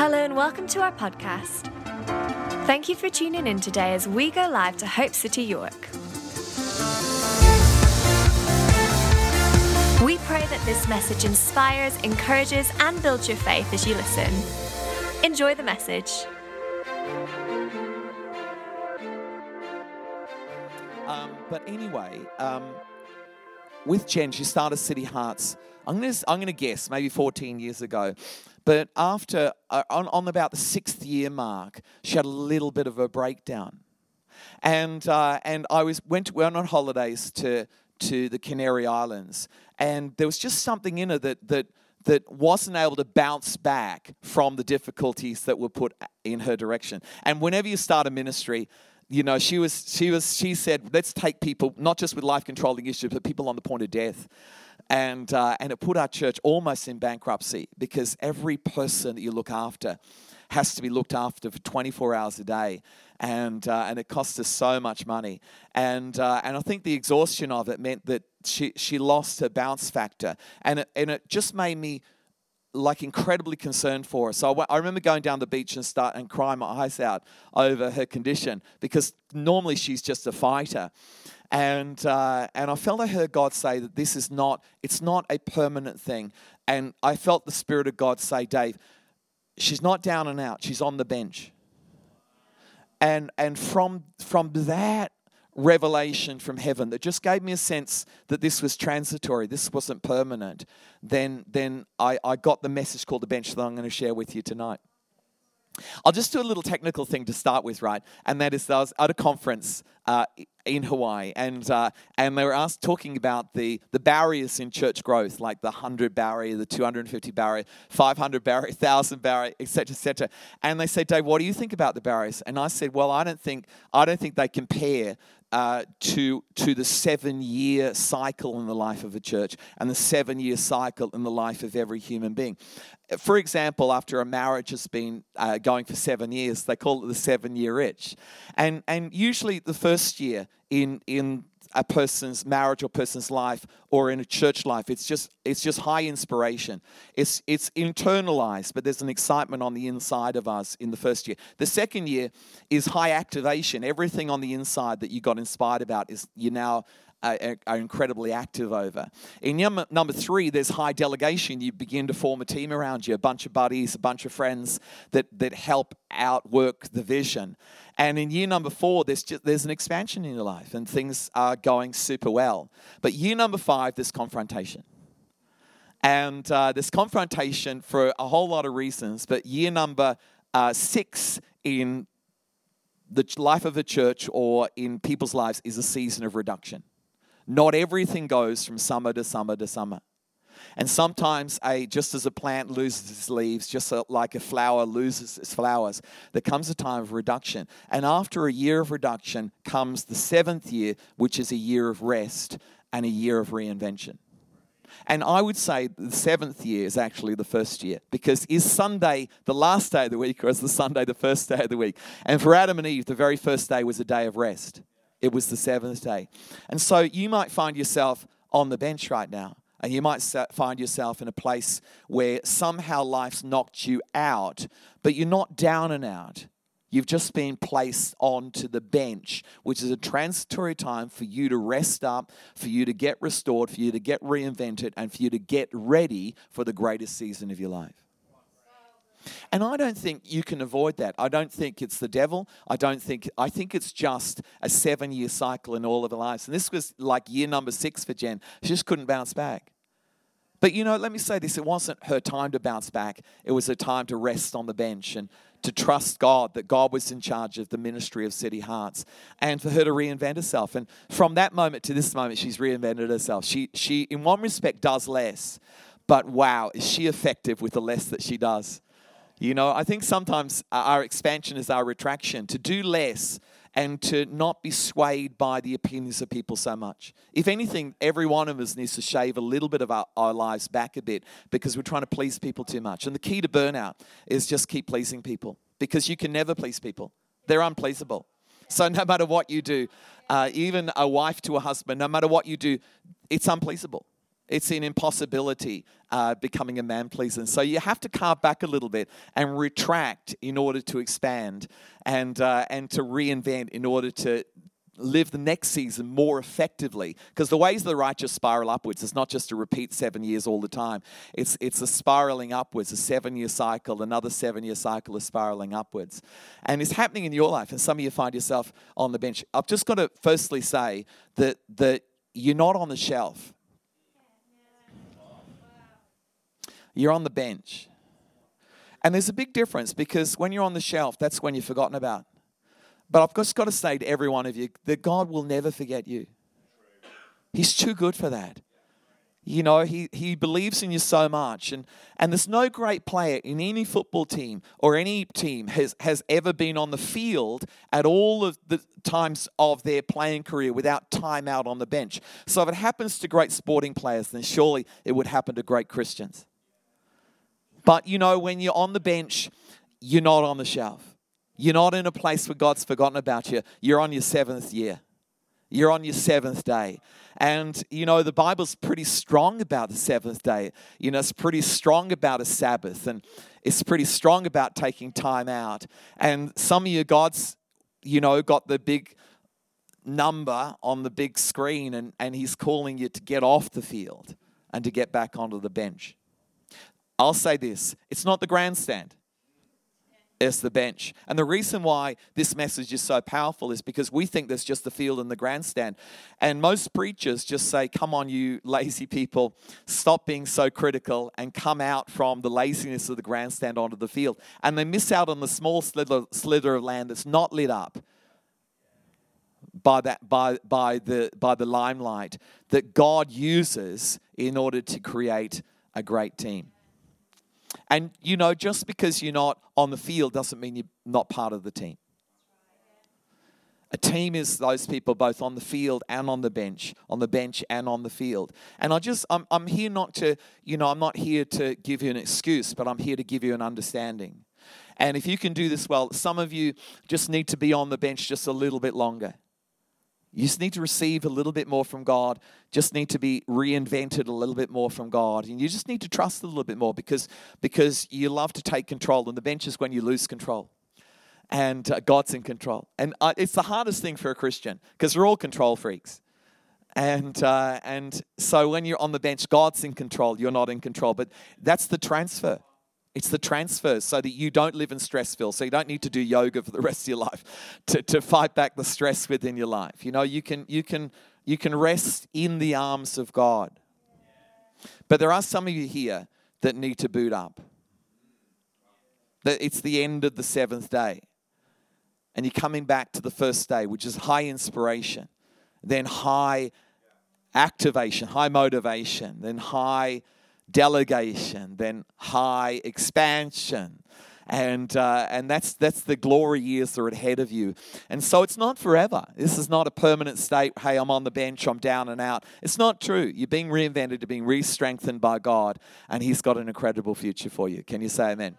Hello and welcome to our podcast. Thank you for tuning in today as we go live to Hope City, York. We pray that this message inspires, encourages, and builds your faith as you listen. Enjoy the message. But anyway, with Jen, she started City Hearts. I'm going to guess maybe 14 years ago. But after on about the 6th year mark, she had a little bit of a breakdown, and I went on holidays to the Canary Islands, and there was just something in her that wasn't able to bounce back from the difficulties that were put in her direction. And whenever you start a ministry, you know, she said, let's take people not just with life-controlling issues, but people on the point of death. And it put our church almost in bankruptcy because every person that you look after has to be looked after for 24 hours a day, and it cost us so much money. And I think the exhaustion of it meant that she lost her bounce factor, and it just made me like incredibly concerned for her. So I remember going down the beach and crying my eyes out over her condition because normally she's just a fighter. And I felt I heard God say that it's not a permanent thing. And I felt the Spirit of God say, Dave, she's not down and out, she's on the bench. And from that revelation from heaven that just gave me a sense that this was transitory, this wasn't permanent, then I got the message called The Bench that I'm going to share with you tonight. I'll just do a little technical thing to start with, right? And that is, I was at a conference in Hawaii, and they were talking about the barriers in church growth, like the 100 barrier, the 250 barrier, 500 barrier, 1,000 barrier, etc., etc. And they said, Dave, what do you think about the barriers? And I said, well, I don't think they compare to the 7-year cycle in the life of a church and the 7-year cycle in the life of every human being. For example, after a marriage has been going for 7 years, they call it the 7-year itch. And usually the first year in a person's marriage or person's life or in a church life, it's just high inspiration. It's internalized, but there's an excitement on the inside of us in the first year. The second year is high activation. Everything on the inside that you got inspired about is you now are incredibly active over. In number 3, there's high delegation. You begin to form a team around you, a bunch of buddies, a bunch of friends that help outwork the vision. And in year number 4, there's an expansion in your life and things are going super well. But year number 5, there's confrontation. And there's confrontation for a whole lot of reasons. But year number 6 in the life of a church or in people's lives is a season of reduction. Not everything goes from summer to summer to summer. And sometimes, just as a plant loses its leaves, just like a flower loses its flowers, there comes a time of reduction. And after a year of reduction comes the 7th year, which is a year of rest and a year of reinvention. And I would say the 7th year is actually the first year, because is Sunday the last day of the week or is the Sunday the first day of the week? And for Adam and Eve, the very first day was a day of rest. It was the 7th day. And so you might find yourself on the bench right now. And you might find yourself in a place where somehow life's knocked you out, but you're not down and out. You've just been placed onto the bench, which is a transitory time for you to rest up, for you to get restored, for you to get reinvented, and for you to get ready for the greatest season of your life. And I don't think you can avoid that. I don't think it's the devil. I think it's just a 7-year cycle in all of our lives. And this was like year number 6 for Jen. She just couldn't bounce back. But you know, let me say this. It wasn't her time to bounce back. It was her time to rest on the bench and to trust God, that God was in charge of the ministry of City Hearts, and for her to reinvent herself. And from that moment to this moment, she's reinvented herself. She in one respect, does less. But wow, is she effective with the less that she does? You know, I think sometimes our expansion is our retraction, to do less and to not be swayed by the opinions of people so much. If anything, every one of us needs to shave a little bit of our lives back a bit because we're trying to please people too much. And the key to burnout is just keep pleasing people, because you can never please people. They're unpleasable. So no matter what you do, even a wife to a husband, no matter what you do, it's unpleasable. it's an impossibility becoming a man pleaser. And so you have to carve back a little bit and retract in order to expand and to reinvent in order to live the next season more effectively. Because the ways of the righteous spiral upwards. It's not just to repeat 7 years all the time. It's a spiraling upwards, a 7-year cycle, another 7-year cycle of spiraling upwards. And it's happening in your life. And some of you find yourself on the bench. I've just got to firstly say that you're not on the shelf. You're on the bench. And there's a big difference, because when you're on the shelf, that's when you're forgotten about. But I've just got to say to every one of you that God will never forget you. He's too good for that. You know, he believes in you so much. And there's no great player in any football team or any team has ever been on the field at all of the times of their playing career without time out on the bench. So if it happens to great sporting players, then surely it would happen to great Christians. But, you know, when you're on the bench, you're not on the shelf. You're not in a place where God's forgotten about you. You're on your 7th year. You're on your 7th day. And, you know, the Bible's pretty strong about the 7th day. You know, it's pretty strong about a Sabbath. And it's pretty strong about taking time out. And some of you, God's, you know, got the big number on the big screen. And He's calling you to get off the field and to get back onto the bench. I'll say this. It's not the grandstand. It's the bench. And the reason why this message is so powerful is because we think there's just the field and the grandstand. And most preachers just say, come on, you lazy people, stop being so critical and come out from the laziness of the grandstand onto the field. And they miss out on the small slither of land that's not lit up by the limelight that God uses in order to create a great team. And, you know, just because you're not on the field doesn't mean you're not part of the team. A team is those people both on the field and on the bench and on the field. And I'm here not to, you know, I'm not here to give you an excuse, but I'm here to give you an understanding. And if you can do this well, some of you just need to be on the bench just a little bit longer. You just need to receive a little bit more from God. Just need to be reinvented a little bit more from God. And you just need to trust a little bit more because you love to take control. And the bench is when you lose control. And God's in control. And it's the hardest thing for a Christian because we're all control freaks. And so when you're on the bench, God's in control. You're not in control. But that's the transfer. It's the transfer so that you don't live in Stressville. So you don't need to do yoga for the rest of your life to fight back the stress within your life. You know, you can rest in the arms of God. But there are some of you here that need to boot up. That it's the end of the 7th day. And you're coming back to the first day, which is high inspiration, then high activation, high motivation, then high delegation, then high expansion. And that's the glory years that are ahead of you. And so it's not forever. This is not a permanent state. Hey, I'm on the bench. I'm down and out. It's not true. You're being reinvented. You're being re-strengthened by God. And He's got an incredible future for you. Can you say amen?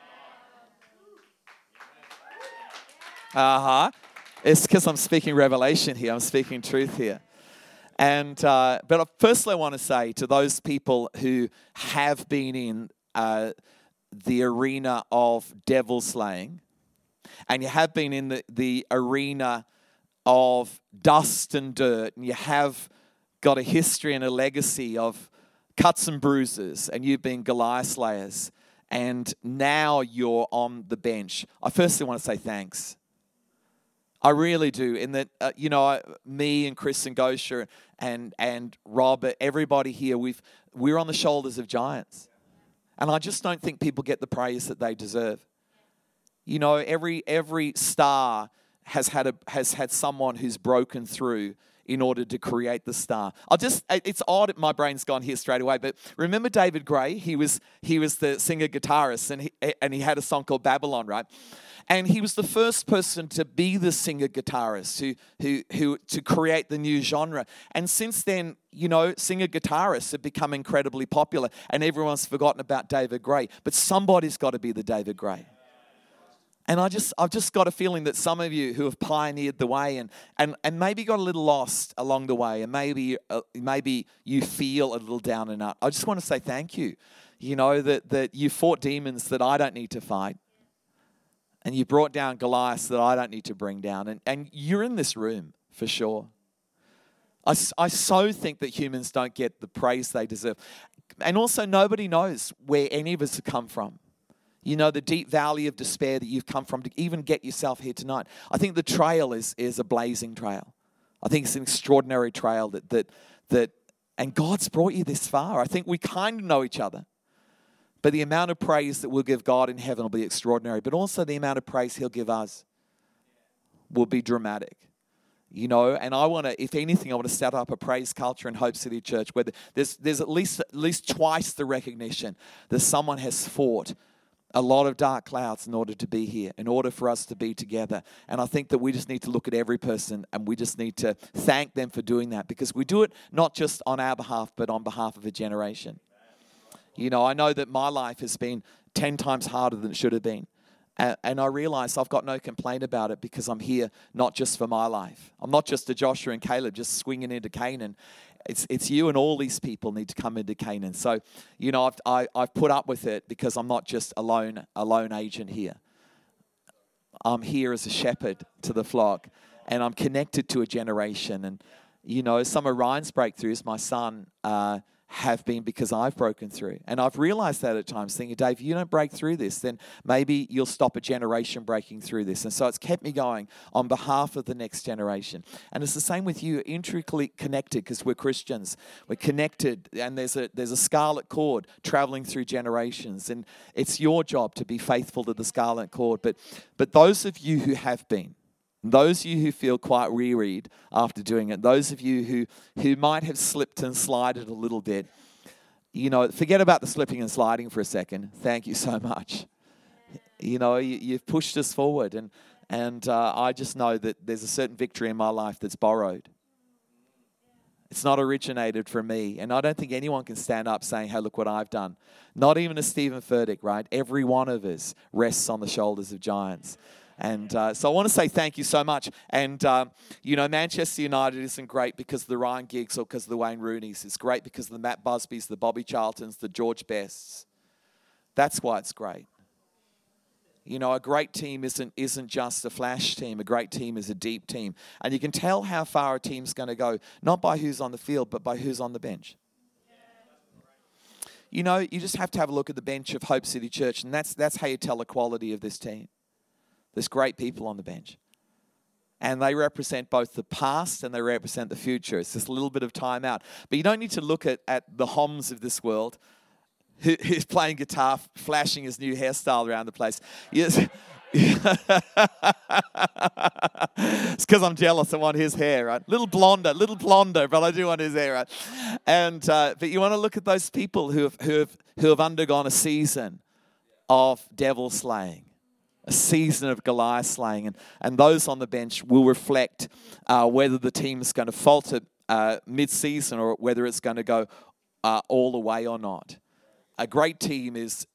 It's because I'm speaking revelation here. I'm speaking truth here. And but firstly, I want to say to those people who have been in the arena of devil slaying, and you have been in the arena of dust and dirt, and you have got a history and a legacy of cuts and bruises, and you've been Goliath slayers, and now you're on the bench. I firstly want to say thanks. I really do. In that, me and Chris and Gosha and Robert, everybody here, we're on the shoulders of giants. And I just don't think people get the praise that they deserve. You know, every star has had someone who's broken through in order to create the star. It's odd, my brain's gone here straight away, but remember David Gray? He was the singer-guitarist, and he had a song called Babylon, right? And he was the first person to be the singer-guitarist who to create the new genre. And since then, you know, singer-guitarists have become incredibly popular, and everyone's forgotten about David Gray. But somebody's got to be the David Gray. And I've just got a feeling that some of you who have pioneered the way and maybe got a little lost along the way, and maybe you feel a little down and out. I just want to say thank you. You know, that you fought demons that I don't need to fight. And you brought down Goliaths that I don't need to bring down. And you're in this room for sure. I so think that humans don't get the praise they deserve. And also nobody knows where any of us have come from. You know, the deep valley of despair that you've come from to even get yourself here tonight. I think the trail is a blazing trail. I think it's an extraordinary trail that and God's brought you this far. I think we kind of know each other. But the amount of praise that we'll give God in heaven will be extraordinary. But also the amount of praise He'll give us will be dramatic. You know, and I want to, if anything, I want to set up a praise culture in Hope City Church where there's at least twice the recognition that someone has fought a lot of dark clouds in order to be here, in order for us to be together. And I think that we just need to look at every person and we just need to thank them for doing that, because we do it not just on our behalf, but on behalf of a generation. You know, I know that my life has been 10 times harder than it should have been. And I realize I've got no complaint about it, because I'm here not just for my life. I'm not just a Joshua and Caleb just swinging into Canaan. It's you and all these people need to come into Canaan. So, you know, I've put up with it because I'm not just a lone agent here. I'm here as a shepherd to the flock, and I'm connected to a generation. And, you know, some of Ryan's breakthroughs, my son, have been because I've broken through. And I've realized that at times, thinking, Dave, if you don't break through this, then maybe you'll stop a generation breaking through this. And so it's kept me going on behalf of the next generation. And it's the same with you, intricately connected, because we're Christians. We're connected, and there's a scarlet cord traveling through generations. And it's your job to be faithful to the scarlet cord. But those of you who have been, those of you who feel quite wearied after doing it, those of you who might have slipped and slided a little bit, you know, forget about the slipping and sliding for a second. Thank you so much. You know, you've pushed us forward, and I just know that there's a certain victory in my life that's borrowed. It's not originated from me, and I don't think anyone can stand up saying, hey, look what I've done. Not even a Stephen Furtick, right? Every one of us rests on the shoulders of giants. And so I want to say thank you so much. And, you know, Manchester United isn't great because of the Ryan Giggs or because of the Wayne Rooneys. It's great because of the Matt Busbys, the Bobby Charltons, the George Bests. That's why it's great. You know, a great team isn't just a flash team. A great team is a deep team. And you can tell how far a team's going to go, not by who's on the field, but by who's on the bench. You know, you just have to have a look at the bench of Hope City Church, and that's how you tell the quality of this team. There's great people on the bench. And they represent both the past and they represent the future. It's just a little bit of time out. But you don't need to look at the Homs of this world who's playing guitar, flashing his new hairstyle around the place. Yes. It's because I'm jealous. I want his hair, right? Little blonder, but I do want his hair, right? And but you want to look at those people who have undergone a season of devil slaying, a season of Goliath slaying, and those on the bench will reflect whether the team is going to falter mid-season or whether it's going to go all the way or not. A great team is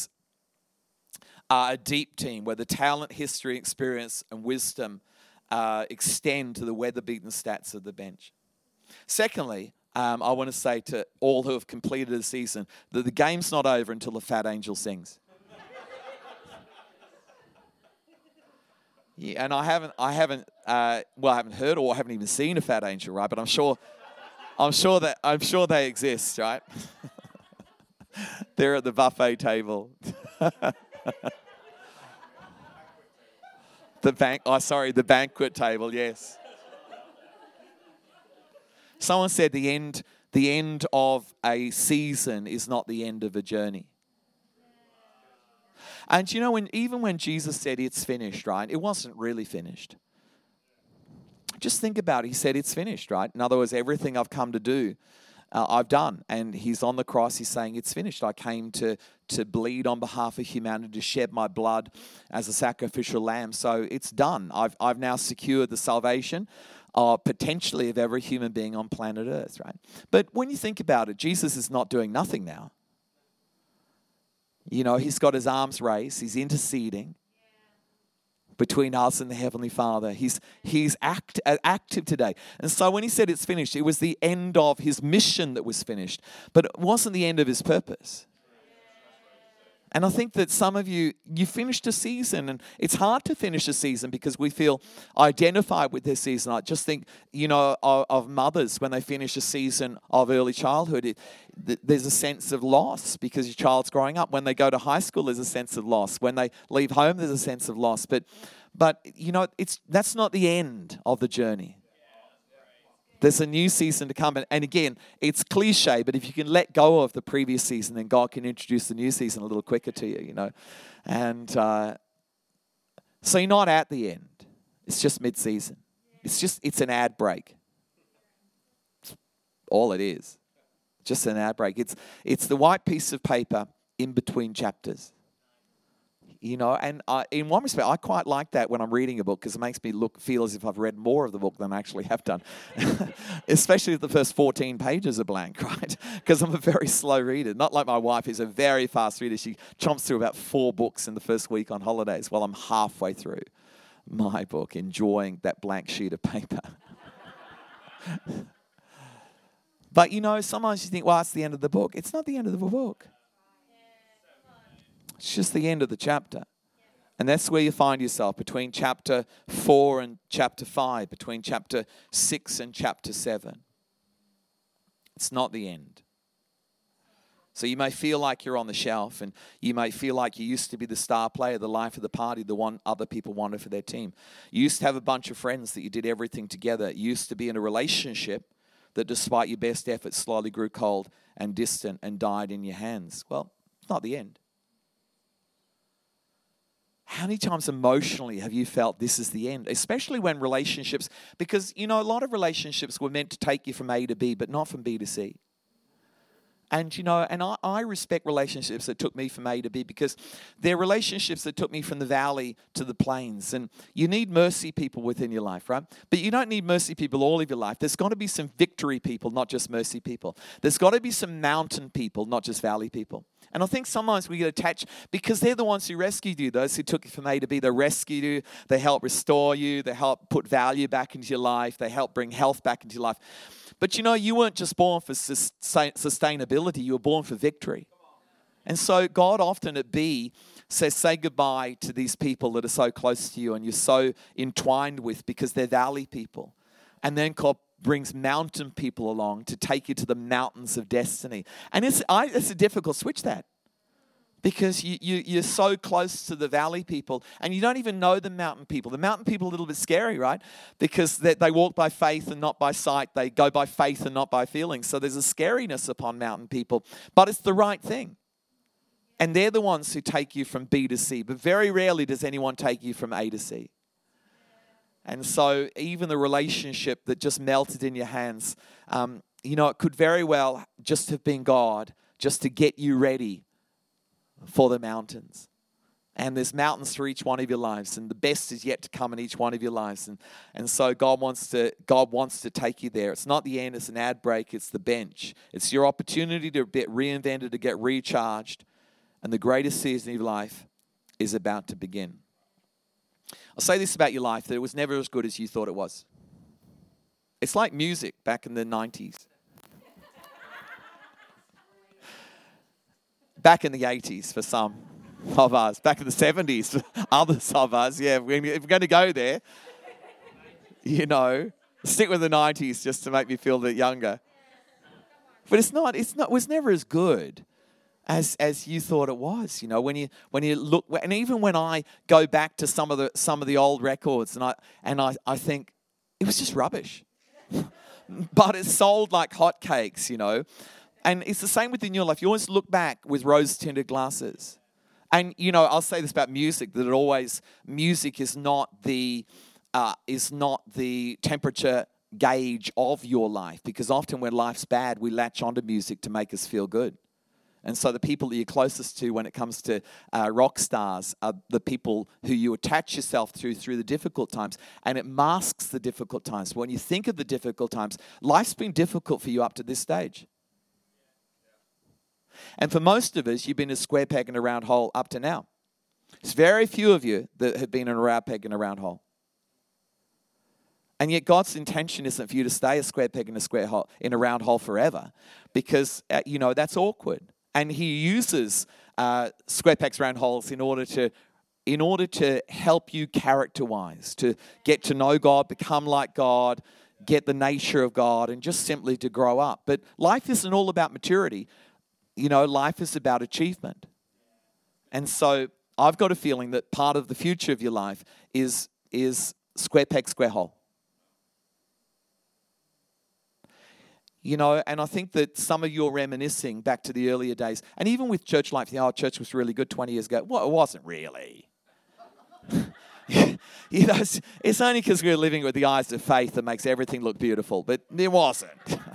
a deep team where the talent, history, experience, and wisdom extend to the weather-beaten stats of the bench. Secondly, I want to say to all who have completed the season that the game's not over until the fat angel sings. Yeah, and I haven't heard or I haven't even seen a fat angel, right? But I'm sure they exist, right? They're at the buffet table. The banquet table, yes. Someone said the end of a season is not the end of a journey. And you know, even when Jesus said it's finished, right, it wasn't really finished. Just think about it. He said it's finished, right? In other words, everything I've come to do, I've done. And he's on the cross. He's saying it's finished. I came to bleed on behalf of humanity, to shed my blood as a sacrificial lamb. So it's done. I've now secured the salvation potentially of every human being on planet Earth, right? But when you think about it, Jesus is not doing nothing now. You know, he's got his arms raised. He's interceding. between us and the Heavenly Father. He's active today. And so when he said it's finished, it was the end of his mission that was finished. But it wasn't the end of his purpose. And I think that some of you finished a season, and it's hard to finish a season because we feel identified with this season. I just think, of mothers when they finish a season of early childhood, there's a sense of loss because your child's growing up. When they go to high school, there's a sense of loss. When they leave home, there's a sense of loss. But that's not the end of the journey. There's a new season to come. And again, it's cliche, but if you can let go of the previous season, then God can introduce the new season a little quicker to you, And so you're not at the end. It's just mid-season. It's an ad break. It's all it is. Just an ad break. It's the white piece of paper in between chapters. And in one respect, I quite like that when I'm reading a book because it makes me feel as if I've read more of the book than I actually have done. Especially if the first 14 pages are blank, right? Because I'm a very slow reader. Not like my wife, who's a very fast reader. She chomps through about 4 books in the first week on holidays while I'm halfway through my book, enjoying that blank sheet of paper. But, sometimes you think, well, it's the end of the book. It's not the end of the book. It's just the end of the chapter. And that's where you find yourself, between chapter 4 and chapter 5, between chapter 6 and chapter 7. It's not the end. So you may feel like you're on the shelf, and you may feel like you used to be the star player, the life of the party, the one other people wanted for their team. You used to have a bunch of friends that you did everything together. You used to be in a relationship that despite your best efforts slowly grew cold and distant and died in your hands. Well, it's not the end. How many times emotionally have you felt this is the end? Especially when relationships, because, a lot of relationships were meant to take you from A to B, but not from B to C. And, I respect relationships that took me from A to B because they're relationships that took me from the valley to the plains. And you need mercy people within your life, right? But you don't need mercy people all of your life. There's got to be some victory people, not just mercy people. There's got to be some mountain people, not just valley people. And I think sometimes we get attached because they're the ones who rescued you, those who took you from A to B. They rescued you. They help restore you. They help put value back into your life. They help bring health back into your life. But you weren't just born for sustainability. You were born for victory. And so God often at B says, say goodbye to these people that are so close to you and you're so entwined with because they're valley people. And then God brings mountain people along to take you to the mountains of destiny. And it's a difficult switch, that. Because you're so close to the valley people and you don't even know the mountain people. The mountain people are a little bit scary, right? Because they walk by faith and not by sight. They go by faith and not by feelings. So there's a scariness upon mountain people. But it's the right thing. And they're the ones who take you from B to C. But very rarely does anyone take you from A to C. And so even the relationship that just melted in your hands, it could very well just have been God just to get you ready for the mountains. And there's mountains for each one of your lives, and the best is yet to come in each one of your lives. And so God wants to take you there. It's not the end, it's an ad break, it's the bench. It's your opportunity to get reinvented, to get recharged. And the greatest season of your life is about to begin. I'll say this about your life, that it was never as good as you thought it was. It's like music back in the 90s. Back in the 80s for some of us. Back in the 70s for others of us. Yeah, if we're going to go there, stick with the 90s just to make me feel a bit younger. But it was never as good as you thought it was. When you look, and even when I go back to some of the old records, and I think it was just rubbish. But it sold like hotcakes, And it's the same within your life. You always look back with rose-tinted glasses. And, I'll say this about music, that music is not the temperature gauge of your life. Because often when life's bad, we latch onto music to make us feel good. And so the people that you're closest to when it comes to rock stars are the people who you attach yourself to through the difficult times. And it masks the difficult times. When you think of the difficult times, life's been difficult for you up to this stage. And for most of us, you've been a square peg in a round hole up to now. There's very few of you that have been in a round peg in a round hole. And yet God's intention isn't for you to stay a square peg in a square hole, in a round hole forever, because, that's awkward. And he uses square pegs, round holes in order to help you character-wise, to get to know God, become like God, get the nature of God, and just simply to grow up. But life isn't all about maturity. Life is about achievement. And so I've got a feeling that part of the future of your life is square peg, square hole. And I think that some of you are reminiscing back to the earlier days. And even with church life, church was really good 20 years ago. Well, it wasn't really. It's only because we're living with the eyes of faith that makes everything look beautiful. But it wasn't.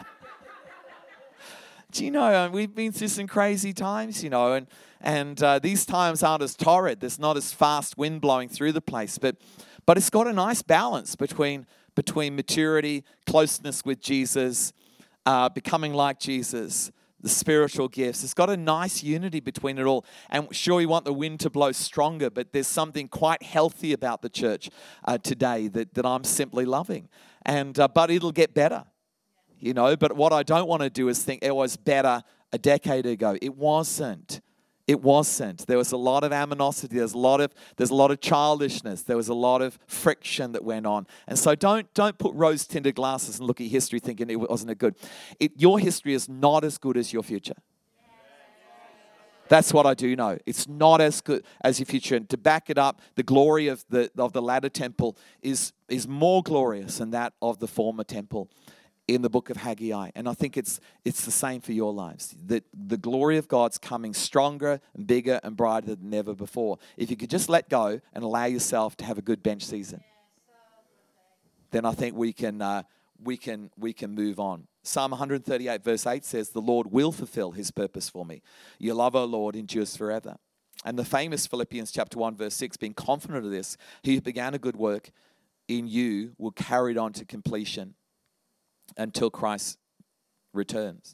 Do you know, we've been through some crazy times, and these times aren't as torrid. There's not as fast wind blowing through the place. But it's got a nice balance between maturity, closeness with Jesus, becoming like Jesus, the spiritual gifts. It's got a nice unity between it all. And sure, we want the wind to blow stronger, but there's something quite healthy about the church today that I'm simply loving. And but it'll get better, But what I don't want to do is think it was better a decade ago. It wasn't. It wasn't. There was a lot of animosity. There's a lot of childishness. There was a lot of friction that went on. And so don't put rose-tinted glasses and look at history thinking it wasn't good. Your history is not as good as your future. That's what I do know. It's not as good as your future. And to back it up, the glory of the latter temple is more glorious than that of the former temple in the book of Haggai. And I think it's the same for your lives. That the glory of God's coming stronger and bigger and brighter than ever before. If you could just let go and allow yourself to have a good bench season, then I think we can move on. Psalm 138 verse 8 says, "The Lord will fulfill his purpose for me. Your love, O Lord, endures forever." And the famous Philippians chapter 1 verse 6, being confident of this, he who began a good work in you will carry it on to completion until Christ returns.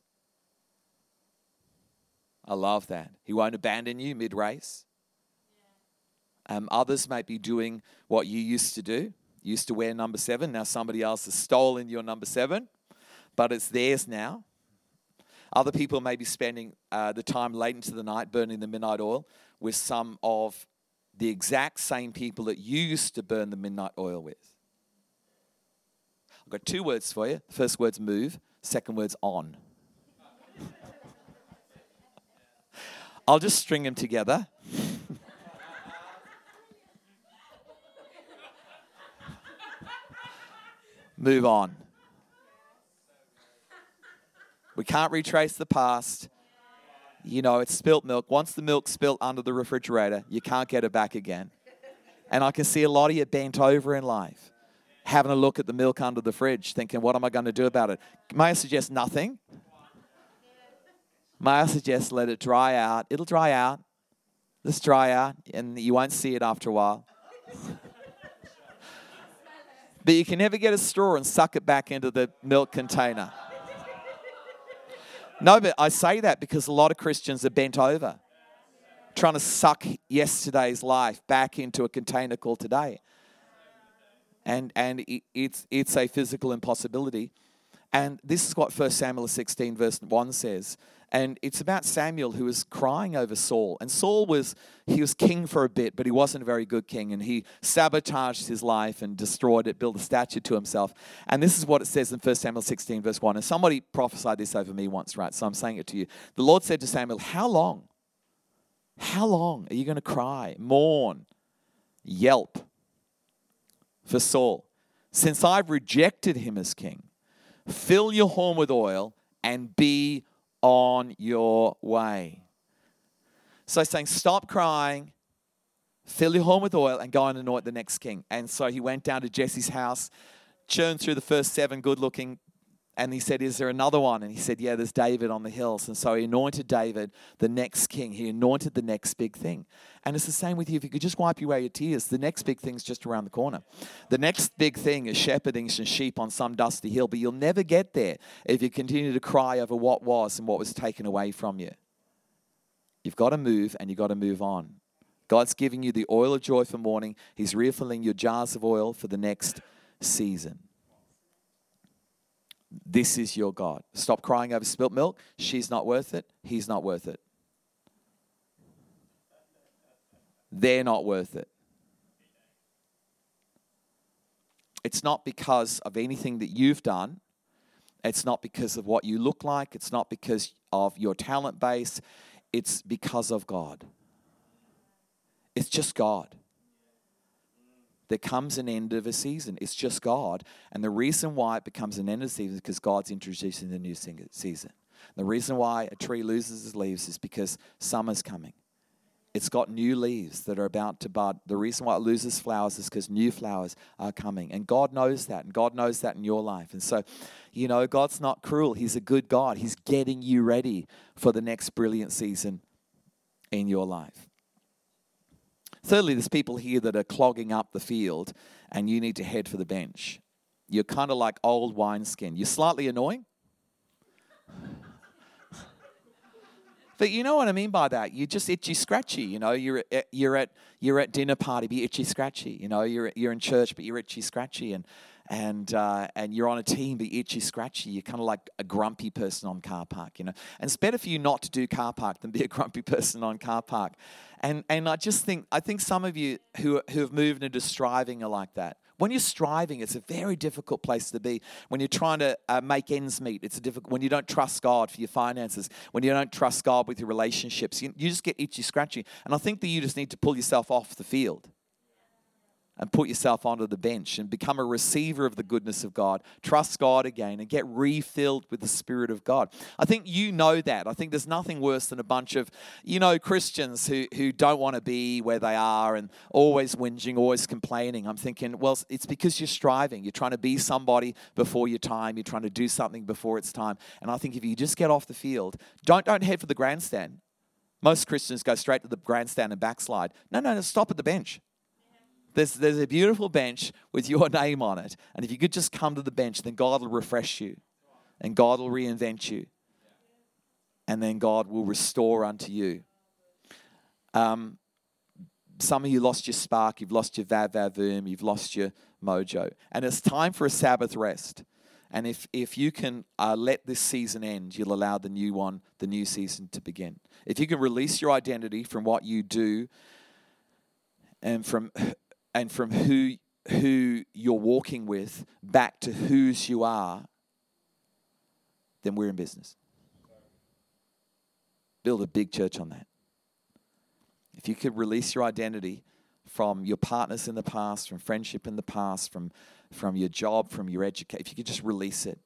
I love that. He won't abandon you mid-race. Others may be doing what you used to do. You used to wear number 7. Now somebody else has stolen your number 7, but it's theirs now. Other people may be spending the time late into the night burning the midnight oil with some of the exact same people that you used to burn the midnight oil with. I've got 2 words for you. The first word's move. Second word's on. I'll just string them together. Move on. We can't retrace the past. It's spilt milk. Once the milk's spilt under the refrigerator, you can't get it back again. And I can see a lot of you bent over in life, having a look at the milk under the fridge, thinking, what am I going to do about it? May I suggest nothing? May I suggest let it dry out? It'll dry out. Let's dry out, and you won't see it after a while. But you can never get a straw and suck it back into the milk container. No, but I say that because a lot of Christians are bent over, trying to suck yesterday's life back into a container called today. And it's a physical impossibility. And this is what 1 Samuel 16 verse 1 says. And it's about Samuel who was crying over Saul. And Saul was king for a bit, but he wasn't a very good king. And he sabotaged his life and destroyed it, built a statue to himself. And this is what it says in 1 Samuel 16 verse 1. And somebody prophesied this over me once, right? So I'm saying it to you. The Lord said to Samuel, how long? How long are you going to cry, mourn, yelp for Saul? Since I've rejected him as king, fill your horn with oil and be on your way. So he's saying, stop crying, fill your horn with oil, and go and anoint the next king. And so he went down to Jesse's house, churned through the first 7 good-looking, and he said, is there another one? And he said, yeah, there's David on the hills. And so he anointed David the next king. He anointed the next big thing. And it's the same with you. If you could just wipe away your tears, the next big thing's just around the corner. The next big thing is shepherding some sheep on some dusty hill, but you'll never get there if you continue to cry over what was and what was taken away from you. You've got to move, and you've got to move on. God's giving you the oil of joy for mourning. He's refilling your jars of oil for the next season. This is your God. Stop crying over spilt milk. She's not worth it. He's not worth it. They're not worth it. It's not because of anything that you've done. It's not because of what you look like. It's not because of your talent base. It's because of God. It's just God. There comes an end of a season. It's just God. And the reason why it becomes an end of a season is because God's introducing the new season. The reason why a tree loses its leaves is because summer's coming. It's got new leaves that are about to bud. The reason why it loses flowers is because new flowers are coming. And God knows that. And God knows that in your life. And so, God's not cruel. He's a good God. He's getting you ready for the next brilliant season in your life. Thirdly, there's people here that are clogging up the field and you need to head for the bench. You're kind of like old wineskin. You're slightly annoying. But you know what I mean by that. You're just itchy scratchy. You're at dinner party, be itchy scratchy. You're in church, but you're itchy scratchy, and you're on a team, be itchy scratchy. You're kind of like a grumpy person on car park. And it's better for you not to do car park than be a grumpy person on car park. And I think some of you who have moved into striving are like that. When you're striving, it's a very difficult place to be. When you're trying to make ends meet, it's difficult. When you don't trust God for your finances, when you don't trust God with your relationships, you just get itchy, scratchy. And I think that you just need to pull yourself off the field and put yourself onto the bench and become a receiver of the goodness of God. Trust God again and get refilled with the Spirit of God. I think you know that. I think there's nothing worse than a bunch of, Christians who don't want to be where they are and always whinging, always complaining. I'm thinking, well, it's because you're striving. You're trying to be somebody before your time. You're trying to do something before it's time. And I think if you just get off the field, don't head for the grandstand. Most Christians go straight to the grandstand and backslide. No, stop at the bench. There's a beautiful bench with your name on it. And if you could just come to the bench, then God will refresh you. And God will reinvent you. And then God will restore unto you. Some of you lost your spark. You've lost your vav-vav-voom. You've lost your mojo. And it's time for a Sabbath rest. And if you can let this season end, you'll allow the new season to begin. If you can release your identity from what you do and from who you're walking with back to whose you are, then we're in business. Build a big church on that. If you could release your identity from your partners in the past, from friendship in the past, from your job, from your education, if you could just release it,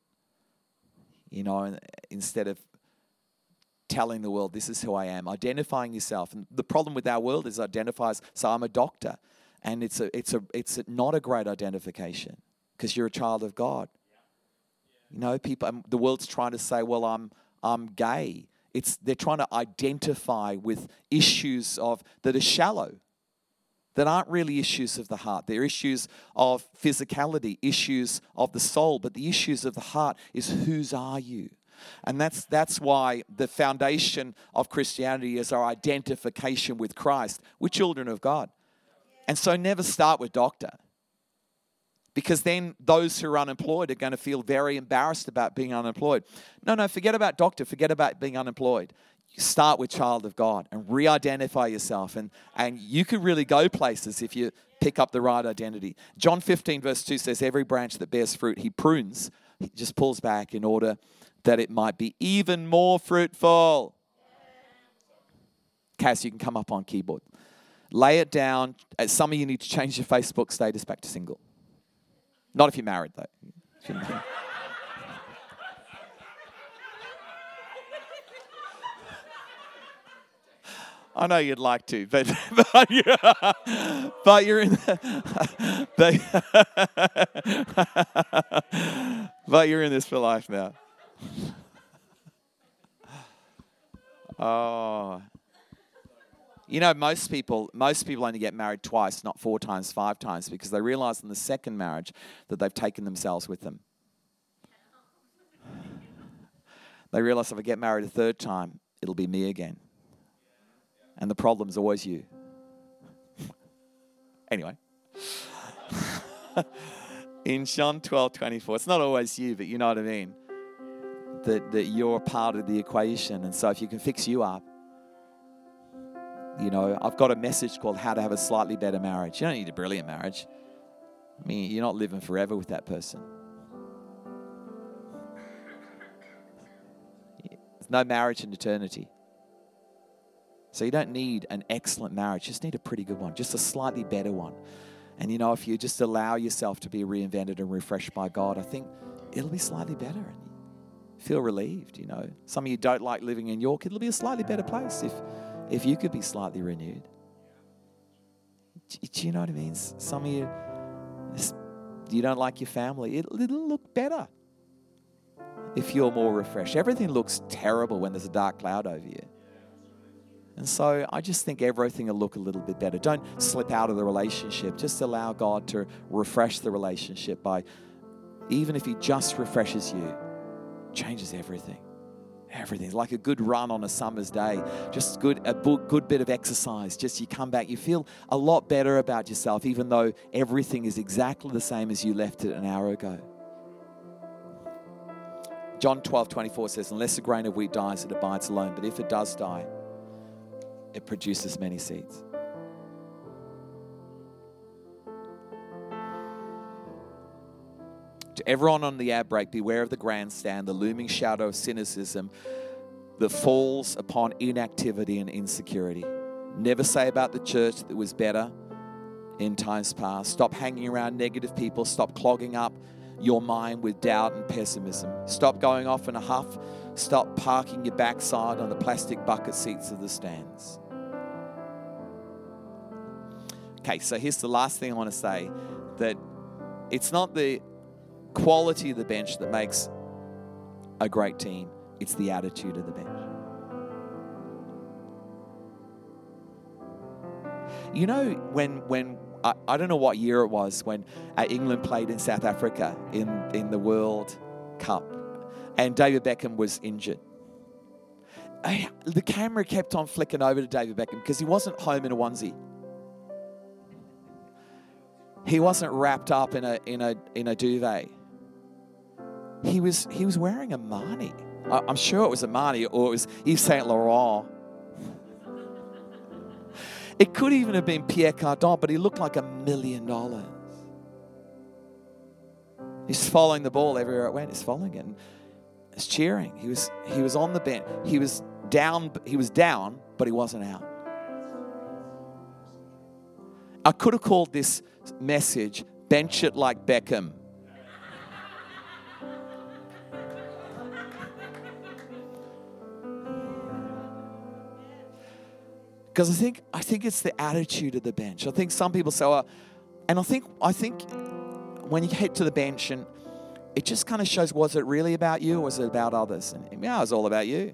instead of telling the world, this is who I am, identifying yourself. And the problem with our world is identifies, so I'm a doctor. And it's not a great identification because you're a child of God. People, the world's trying to say, well, I'm gay. They're trying to identify with issues that are shallow, that aren't really issues of the heart. They're issues of physicality, issues of the soul. But the issues of the heart is whose are you? And that's why the foundation of Christianity is our identification with Christ. We're children of God. And so never start with doctor, because then those who are unemployed are going to feel very embarrassed about being unemployed. No, forget about doctor, forget about being unemployed. You start with child of God and re-identify yourself. And you could really go places if you pick up the right identity. John 15 verse 2 says, every branch that bears fruit, he prunes, he just pulls back in order that it might be even more fruitful. Cass, you can come up on keyboard. Lay it down. Some of you need to change your Facebook status back to single. Not if you're married, though. I know you'd like to, but you're in but you're in this for life now. Oh. Most people only get married twice, not 4 times, 5 times, because they realize in the second marriage that they've taken themselves with them. They realize if I get married a third time, it'll be me again. And the problem's always you. Anyway. In John 12:24, it's not always you, but you know what I mean. That you're part of the equation. And so if you can fix you up, I've got a message called How to Have a Slightly Better Marriage. You don't need a brilliant marriage. I mean, you're not living forever with that person. There's no marriage in eternity. So you don't need an excellent marriage. You just need a pretty good one, just a slightly better one. And if you just allow yourself to be reinvented and refreshed by God, I think it'll be slightly better. And you feel relieved, Some of you don't like living in York. It'll be a slightly better place if you could be slightly renewed. Do you know what I mean? Some of you don't like your family. It'll look better if you're more refreshed. Everything looks terrible when there's a dark cloud over you. And so I just think everything will look a little bit better. Don't slip out of the relationship. Just allow God to refresh the relationship by, even if He just refreshes you, changes everything. Everything. Like a good run on a summer's day. Just a good bit of exercise. Just you come back, you feel a lot better about yourself, even though everything is exactly the same as you left it an hour ago. John 12:24 says, unless a grain of wheat dies, it abides alone. But if it does die, it produces many seeds. To everyone on the ad break, beware of the grandstand, the looming shadow of cynicism that falls upon inactivity and insecurity. Never say about the church that it was better in times past. Stop hanging around negative people. Stop clogging up your mind with doubt and pessimism. Stop going off in a huff. Stop parking your backside on the plastic bucket seats of the stands. Okay, so here's the last thing I want to say, that it's not the quality of the bench that makes a great team. It's the attitude of the bench. When I don't know what year it was when England played in South Africa in the World Cup, and David Beckham was injured. The camera kept on flicking over to David Beckham because he wasn't home in a onesie. He wasn't wrapped up in a duvet. He was wearing a Marni. I'm sure it was a Marni, or it was Yves Saint Laurent. It could even have been Pierre Cardin, but he looked like $1 million. He's following the ball everywhere it went. He's following it. And he's cheering. He was on the bench. He was down, but he wasn't out. I could have called this message, Bench It Like Beckham. Because I think it's the attitude of the bench. I think some people say, and I think when you head to the bench, and it just kind of shows, was it really about you or was it about others? And yeah, it was all about you.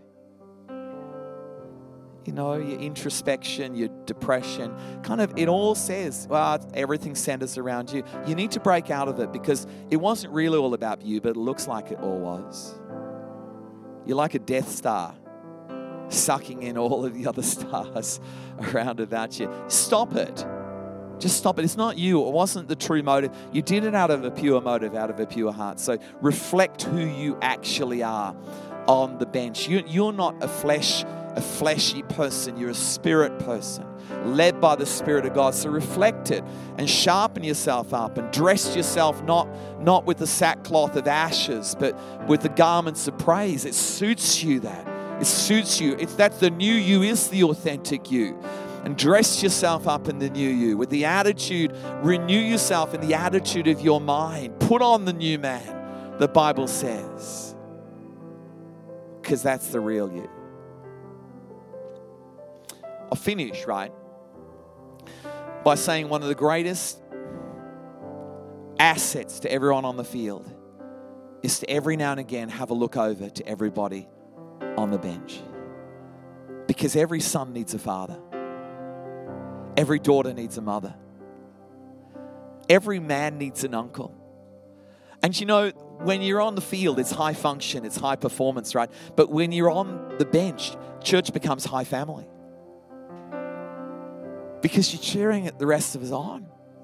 Your introspection, your depression, it all says, everything centers around you. You need to break out of it because it wasn't really all about you, but it looks like it all was. You're like a Death Star, sucking in all of the other stars around about you. Stop it. Just stop it. It's not you. It wasn't the true motive. You did it out of a pure motive, out of a pure heart. So reflect who you actually are on the bench. You're not a fleshy person. You're a spirit person, led by the Spirit of God. So reflect it and sharpen yourself up and dress yourself not with the sackcloth of ashes, but with the garments of praise. It suits you that. It suits you. That's the new you is the authentic you. And dress yourself up in the new you with the attitude. Renew yourself in the attitude of your mind. Put on the new man, the Bible says. Because that's the real you. I'll finish, right, by saying one of the greatest assets to everyone on the field is to every now and again have a look over to everybody on the bench. Because every son needs a father. Every daughter needs a mother. Every man needs an uncle. And when you're on the field, it's high function, it's high performance, right? But when you're on the bench, church becomes high family. Because you're cheering the rest of us on.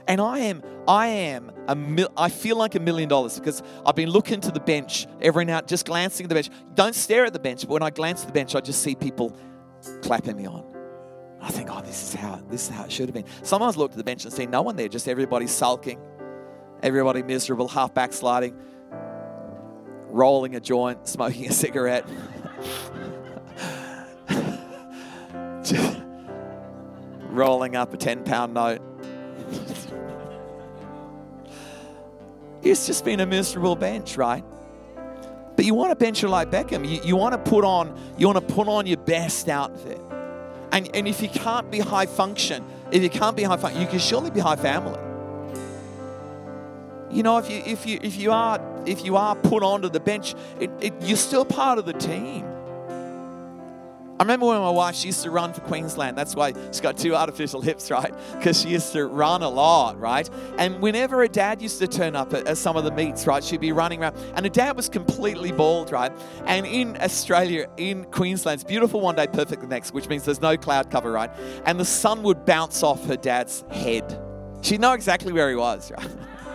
And I feel like $1 million because I've been looking to the bench every now, just glancing at the bench. Don't stare at the bench, but when I glance at the bench, I just see people clapping me on. I think, this is how it should have been. Sometimes I look at the bench and see no one there, just everybody sulking, everybody miserable, half backsliding, rolling a joint, smoking a cigarette. Just rolling up a 10-pound note. It's just been a miserable bench, right? But you want a bencher like Beckham. You want to put on your best outfit. And if you can't be high function, you can surely be high family. You know, if you are put onto the bench, you're still part of the team. I remember when my wife, she used to run for Queensland. That's why she's got 2 artificial hips, right? Because she used to run a lot, right? And whenever her dad used to turn up at some of the meets, right, she'd be running around. And her dad was completely bald, right? And in Australia, in Queensland, it's beautiful one day, perfect the next, which means there's no cloud cover, right? And the sun would bounce off her dad's head. She'd know exactly where he was, right?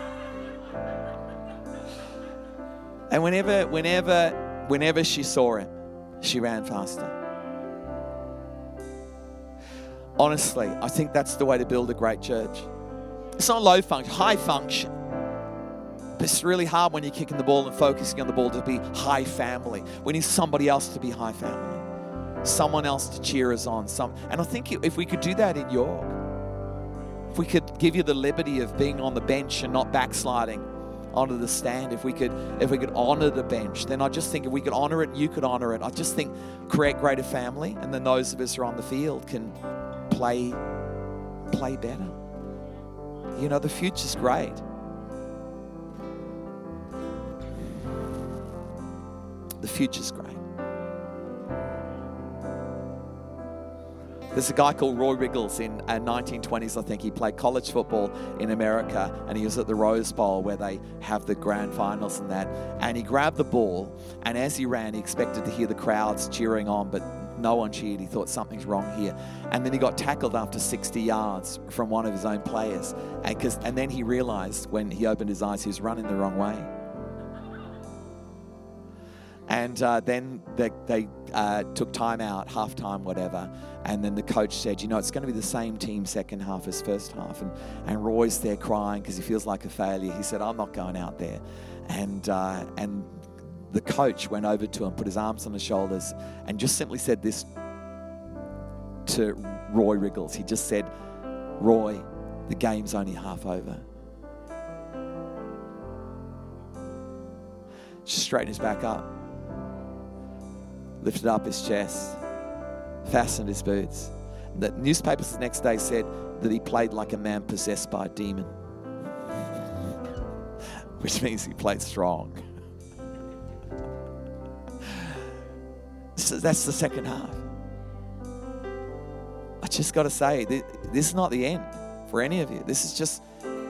And whenever she saw him, she ran faster. Honestly, I think that's the way to build a great church. It's not low function, high function. But it's really hard when you're kicking the ball and focusing on the ball to be high family. We need somebody else to be high family. Someone else to cheer us on. And I think if we could do that in York, if we could give you the liberty of being on the bench and not backsliding onto the stand, if we could honor the bench, then I just think if we could honor it, you could honor it. I just think create greater family, and then those of us who are on the field can play better. You know, the future's great. The future's great. There's a guy called Roy Riggles in 1920s, I think. He played college football in America, and he was at the Rose Bowl where they have the grand finals and that. And he grabbed the ball, and as he ran, he expected to hear the crowds cheering on, but no one cheered. He thought something's wrong here. And then he got tackled after 60 yards from one of his own players. And then he realized when he opened his eyes, he was running the wrong way. And then they took time out, halftime, whatever. And then the coach said, it's going to be the same team second half as first half. And Roy's there crying because he feels like a failure. He said, I'm not going out there. And the coach went over to him, put his arms on his shoulders, and just simply said this to Roy Riggles. He just said, Roy, the game's only half over. Just straightened his back up, lifted up his chest, fastened his boots. The newspapers the next day said that he played like a man possessed by a demon, which means he played strong. So that's the second half. I just got to say, this is not the end for any of you. This is just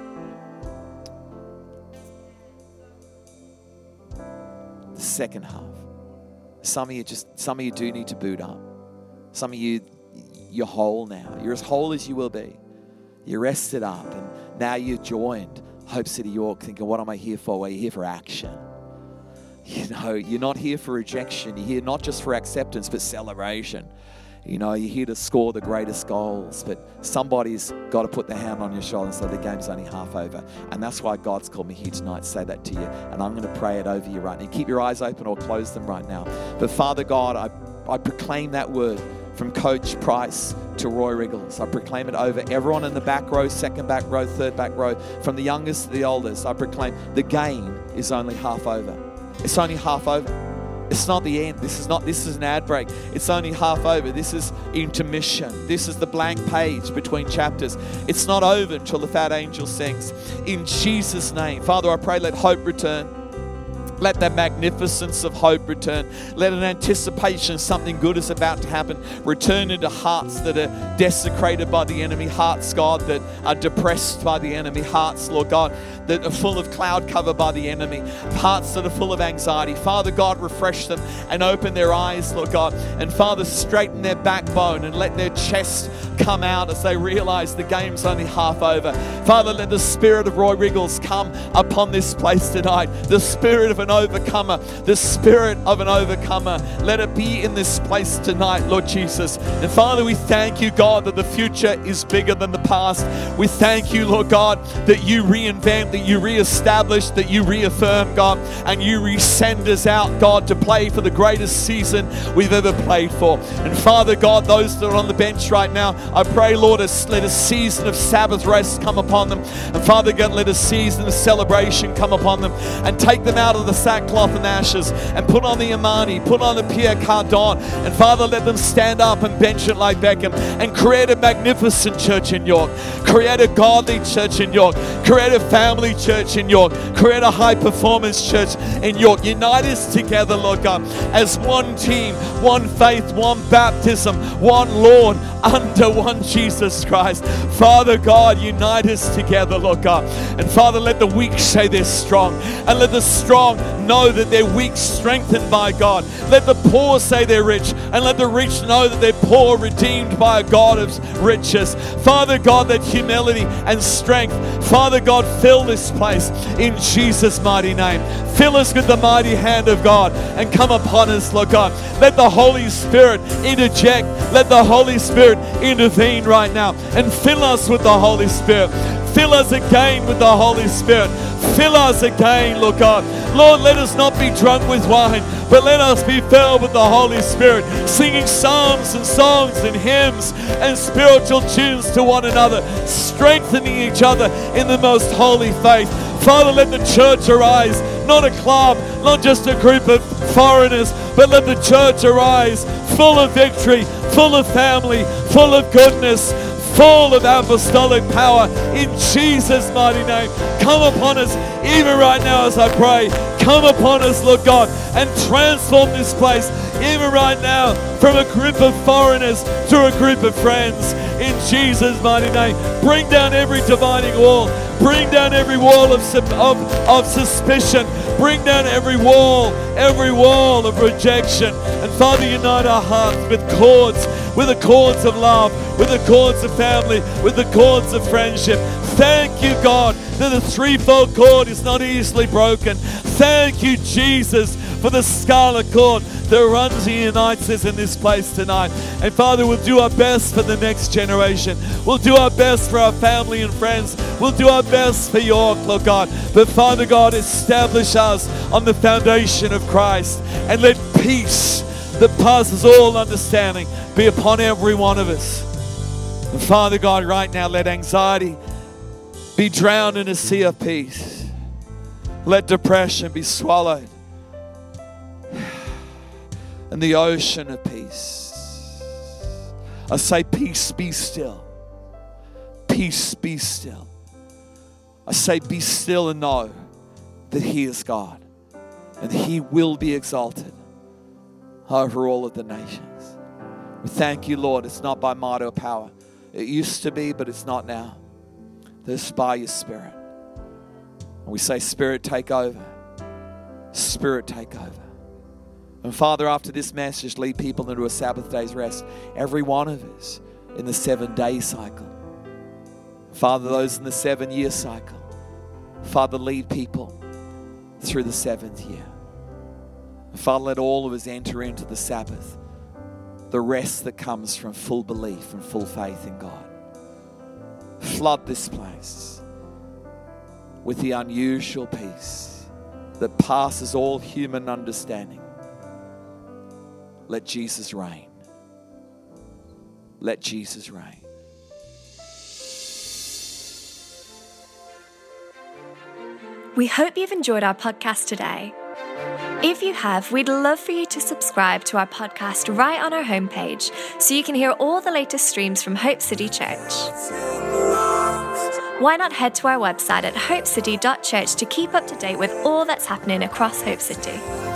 the second half. Some of you do need to boot up. Some of you, you're whole now. You're as whole as you will be. You're rested up, and now you've joined Hope City York thinking, what am I here for? Well, you're here for action. You're not here for rejection. You're here not just for acceptance, but celebration. You're here to score the greatest goals, but somebody's got to put their hand on your shoulder and say the game's only half over. And that's why God's called me here tonight to say that to you. And I'm going to pray it over you right now. Keep your eyes open or close them right now. But Father God, I proclaim that word from Coach Price to Roy Riggles. I proclaim it over everyone in the back row, second back row, third back row, from the youngest to the oldest. I proclaim the game is only half over. It's only half over. It's not the end. This is an ad break. It's only half over. This is intermission. This is the blank page between chapters. It's not over until the fat angel sings. In Jesus' name. Father, I pray let hope return. Let the magnificence of hope return. Let an anticipation something good is about to happen return into hearts that are desecrated by the enemy, hearts, God, that are depressed by the enemy, hearts, Lord God, that are full of cloud cover by the enemy, hearts that are full of anxiety. Father God, refresh them and open their eyes, Lord God. And Father, straighten their backbone and let their chest come out as they realize the game's only half over. Father, let the spirit of Roy Riggles come upon this place tonight. The spirit of an overcomer, the spirit of an overcomer. Let it be in this place tonight, Lord Jesus. And Father, we thank you, God, that the future is bigger than the past. We thank you, Lord God, that you reinvent, that you reestablish, that you reaffirm, God, and you resend us out, God, to play for the greatest season we've ever played for. And Father God, those that are on the bench right now, I pray, Lord, let a season of Sabbath rest come upon them. And Father God, let a season of celebration come upon them and take them out of the sackcloth and ashes and put on the Imani, put on the Pierre Cardin. And Father, let them stand up and bench it like Beckham and create a magnificent church in York. Create a godly church in York. Create a family church in York. Create a high performance church in York. Unite us together, Lord God, as one team, one faith, one baptism, one Lord, under one Jesus Christ. Father God, unite us together, Lord God. And Father, let the weak say they're strong. And let the strong know that they're weak, strengthened by God. Let the poor say they're rich. And let the rich know that they're poor, redeemed by a God of riches. Father God, that humility and strength, Father God, fill this place in Jesus' mighty name. Fill us with the mighty hand of God and come upon us, Lord God. Let the Holy Spirit interject. Let the Holy Spirit intervene right now and fill us with the Holy Spirit. Fill us again with the Holy Spirit. Fill us again, Lord God. Lord, let us not be drunk with wine, but let us be filled with the Holy Spirit, singing psalms and songs and hymns and spiritual tunes to one another, strengthening each other in the most holy faith. Father, let the church arise, not a club, not just a group of foreigners, but let the church arise full of victory, full of family, full of goodness, full of apostolic power in Jesus' mighty name. Come upon us even right now as I pray. Come upon us, Lord God, and transform this place even right now from a group of foreigners to a group of friends in Jesus' mighty name. Bring down every dividing wall. Bring down every wall of suspicion. Bring down every wall of rejection. And Father, unite our hearts with the cords of love, with the cords of family, with the cords of friendship. Thank you, God, that the threefold cord is not easily broken. Thank you, Jesus, for the scarlet cord that runs and unites us in this place tonight. And Father, we'll do our best for the next generation. We'll do our best for our family and friends. We'll do our best for York, Lord God. But Father God, establish us on the foundation of Christ and let peace that passes all understanding be upon every one of us. And Father God, right now, let anxiety be drowned in a sea of peace. Let depression be swallowed in the ocean of peace. I say, peace, be still. Peace, be still. I say, be still and know that He is God and He will be exalted over all of the nations. We thank you, Lord. It's not by might or power. It used to be, but it's not now. It's by your Spirit. And we say, Spirit, take over. Spirit, take over. And Father, after this message, lead people into a Sabbath day's rest. Every one of us in the 7-day cycle. Father, those in the 7-year cycle. Father, lead people through the 7th year. And Father, let all of us enter into the Sabbath, the rest that comes from full belief and full faith in God. Flood this place with the unusual peace that passes all human understanding. Let Jesus reign. Let Jesus reign. We hope you've enjoyed our podcast today. If you have, we'd love for you to subscribe to our podcast right on our homepage so you can hear all the latest streams from Hope City Church. why not head to our website at hopecity.church to keep up to date with all that's happening across Hope City?